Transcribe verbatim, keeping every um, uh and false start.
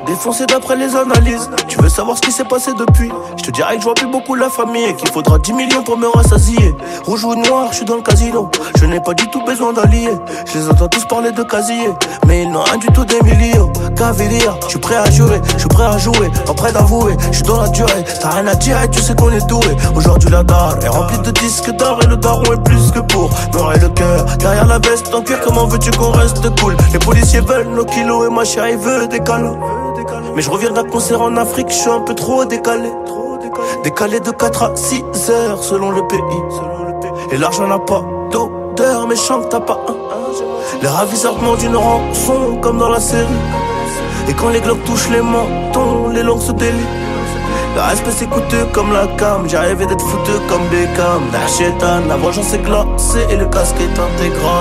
Défoncé d'après les analyses. Tu veux savoir ce qui s'est passé depuis? Je te dirais que je vois plus beaucoup la famille et qu'il faudra dix millions pour me rassasier. Rouge ou noir, je suis dans le casino. Je n'ai pas du tout besoin d'alliés. Je les entends tous parler de casier, mais ils n'ont rien du tout d'Emilio. Cavalier, je suis prêt à jurer, je suis prêt à jouer, pas prêt d'avouer. Je suis dans la durée, t'as rien à dire et tu sais qu'on est doué. Aujourd'hui la dalle est remplie de disques d'or et le daron est plus que pour noircir le cœur. Derrière la veste en cuir, comment veux-tu qu'on reste cool? Les policiers veulent nos kilos et ma chérie veut des calos. Mais je reviens d'un concert en Afrique, je suis un peu trop décalé. Décalé de quatre à six heures selon le pays. Et l'argent n'a pas d'odeur, mais chante t'as pas un. Les ravisseurs demandent une rançon comme dans la série. Et quand les glocks touchent les mentons, les langues se délient. Le respect c'est coûteux comme la cam. J'ai rêvé d'être fouteux comme Beckham. La chétane, la vengeance est glacée et le casque est intégral.